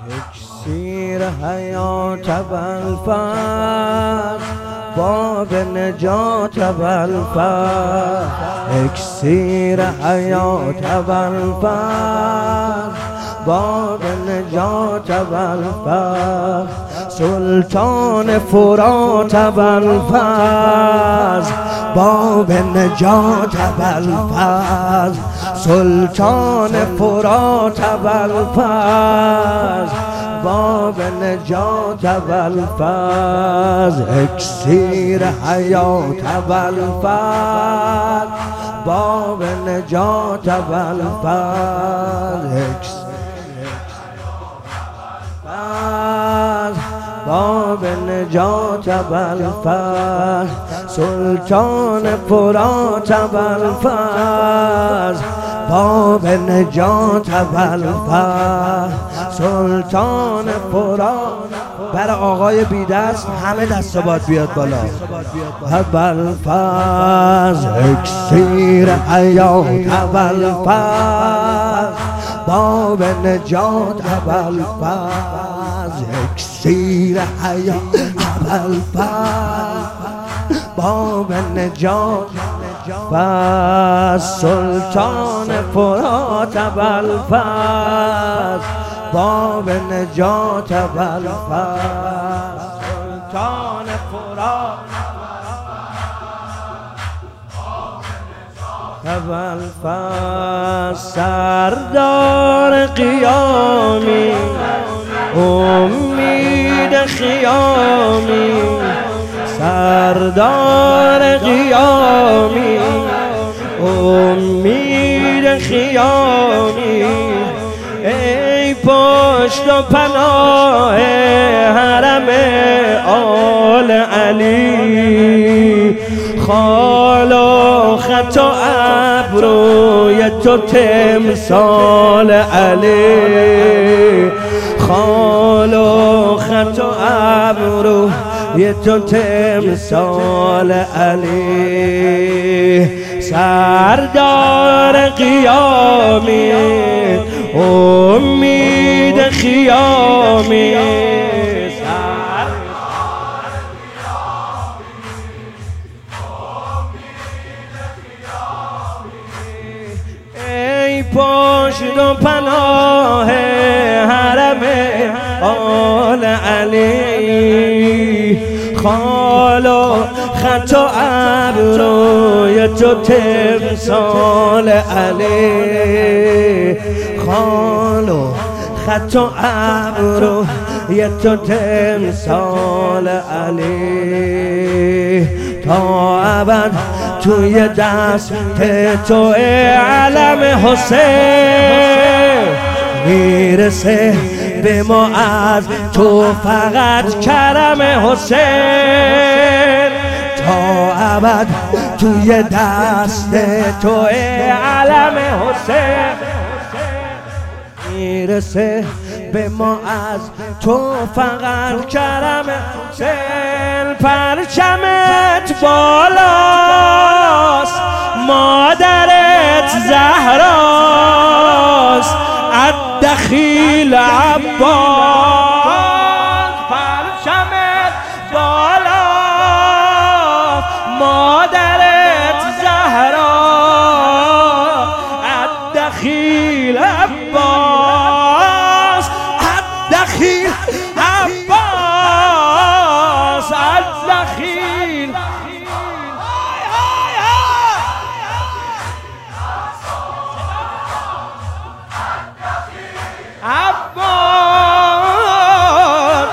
اکسیر حیات ابوالفضل، باب نجات ابوالفضل. اکسیر حیات ابوالفضل، باب نجات ابوالفضل. سلطان فرات ابوالفضل، باب نجات ابوالفضل. سلطان فرات ابوالفضل، باب نجات ابوالفضل. اکسیر حیات ابوالفضل، باب نجات ابوالفضل. باب نجات ابوالفضل. سلطان فرات ابوالفضل، باب نجات ابوالفضل. سلطان فرات. برای آقای بیدست همه دست باد بیاد بالا. ابوالفضل، اکسیر حیات ابوالفضل، باب نجات ابوالفضل. اکسیر حیات ابوالفضل، باب نجات ابوالفضل. سلطان فرات ابوالفضل، باب نجات ابوالفضل. سلطان فرات ابوالفضل. سردار قیامی، امید خیامی. سردار قیامی، امید خیامی. ای پشت و پناه حرم آل علی، خال و خط و ابروی تو تمثال علی. خال و خط و ابروی تو تمثال علی. سردار قیامی، امید خیامی. ای پشت و پناه حرم آل علی، خال و خط و ابروی تو تمثال علی. خال و خط و ابروی تو تمثال علی. تا ابد توی دست تو علم حسین میرسه به ما از تو فقط کرم حسین. تا ابد توی دست تو علم حسین میرسه به ما از تو فقط کرم حسین. پرچمت بالاست، مادرت زهراست، الدخیل عباس. پرچمت بالاست، مادرت زهراست، الدخیل عباس. الدخیل عباس، الدخیل عباس.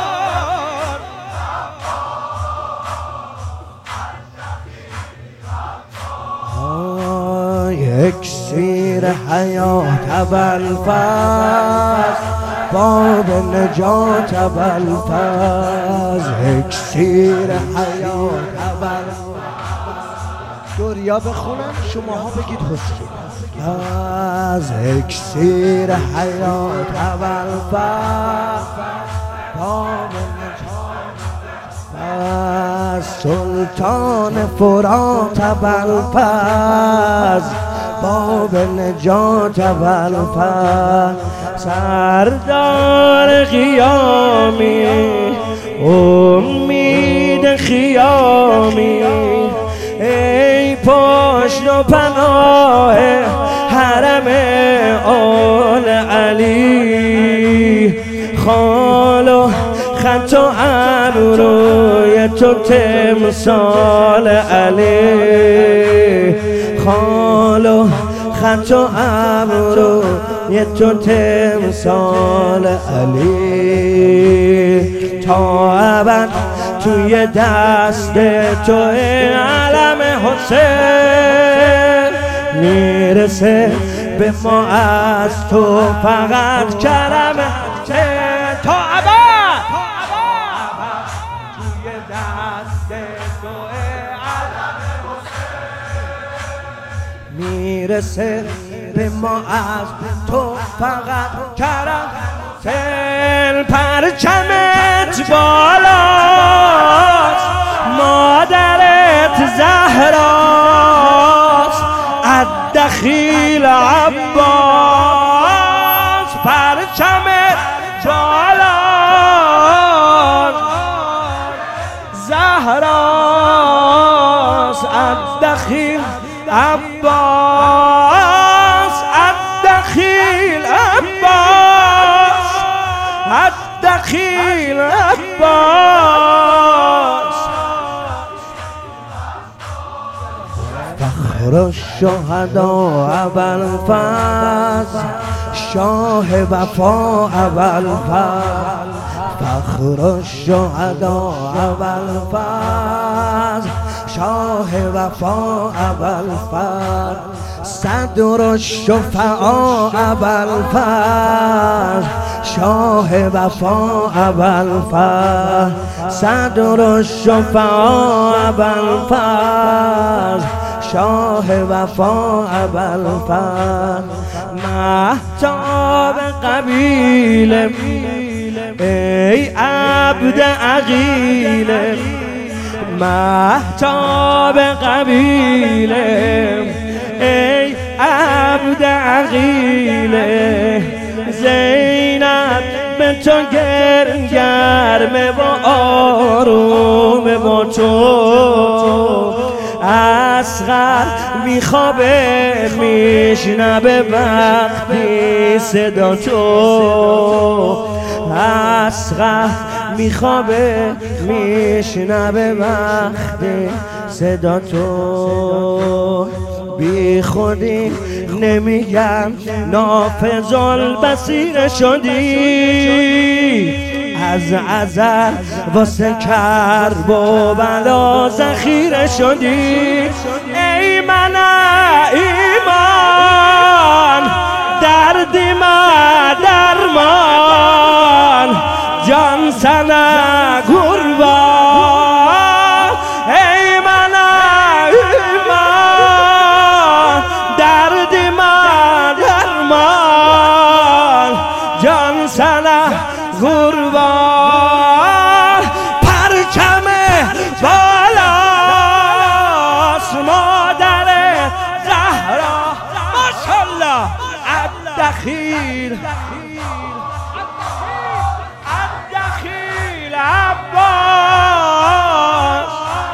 اکسیر حیات ابوالفضل، باب نجات ابوالفضل. اکسیر حیات ابوالفضل. دوریا بخونم شماها بگید حسین. از اکسیر حیات ابوالفضل، باب نجات ابوالفضل. سلطان فرات ابوالفضل، باب نجات ابوالفضل. سردار قیامی امید خیامی ای پشت و پناه حرم آل علی خال و خط و ابروی تو تمثال علی خال و خط و ابروی تو تمثال علی تا ابد توی دست تو علم حسین میرسه به ما از تو فقط کرم تا ابد توی دست تو علم حسین میرسه به ما از تو فقط کرم پرچمت بالاست مادرت زهراست الدخیل عباس پرچمت بالاست زهراست الدخیل عباس الدخیل عباس الدخیل عباس فخر الشهدا ابوالفضل شاه وفا ابوالفضل فخر الشهدا ابوالفضل شاه وفا ابوالفضل صدر الشفعاء ابوالفضل شاه وفا ابوالفضل صدر الشفعاء ابوالفضل شاه وفا ابوالفضل مهتاب قبیله ای عبد عقیله مهتاب قبیله ای عبد عقیله زینب به تو گرمه و آروم با تو اصغر میخوابه میشنبه وقتی صدا تو اصغر میخوابه میشنبه وقتی صدا تو بی خودی نمیگم نافذ البصیر شدی از ازل واسه کرب و بلا ذخیره شدی ای من ایمان دردی من درمان جان سنه قربان ای من ایمان دردی من درمان جان سنه قربان پرچم بالاست مادر زهرا ماشاءالله الدخیل الدخیل عباس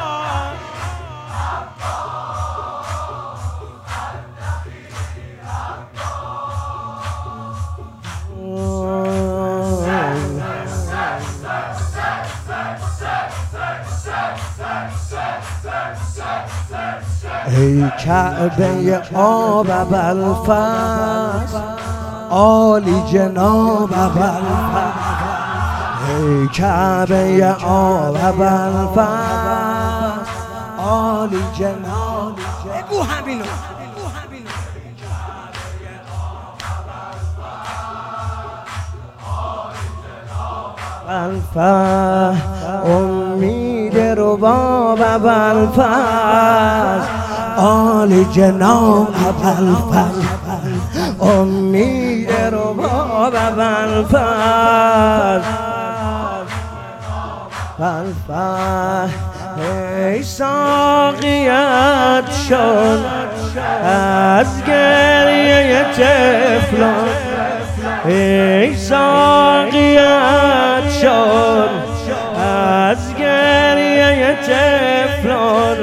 ای کعبه آب ابوالفضل عالی جناب ابوالفضل ای کعبه آب ابوالفضل عالی جناب بگو همینو ابوالفضل امید رباب ابوالفضل عالی جناب ابوالفضل امید رباب ابوالفضل ای ساقیت شد از گریه طفلان ای ساقیت شد از گریه طفلان،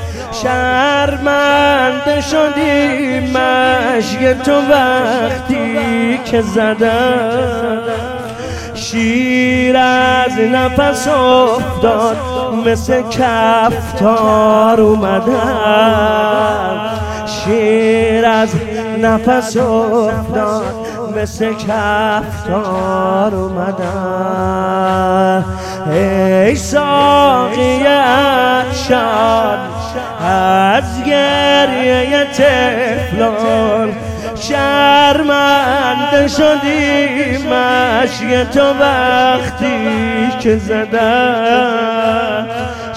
شرمنده شدی مشک تو وقتی که زدم. شیر از نفس افتاد مثل کفتار اومدم، شیر از نفس افتاد مثل کفتار اومدم. ای ساقیت شاد از گریه طفلان، شرمنده شدی مشک تو وقتی که زدم،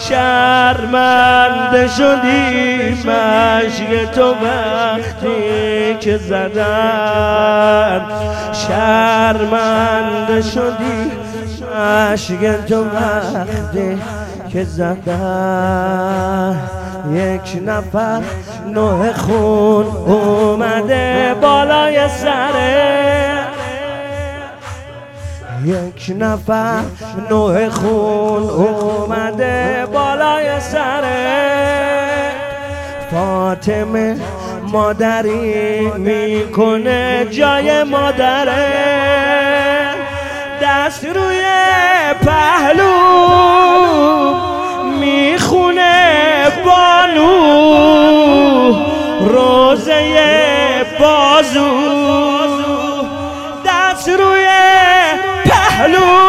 شرمنده شدی مشک تو وقتی که زدم، شرمنده شدی مشک تو وقتی که زدم. یک نفر نوح خون اومده بالای سره، یک نفر نوح خون اومده بالای سره. فاطمه مادری میکنه جای مادره، دست روی پهلو میخونه بانو، روزه بازو دست روی پهلو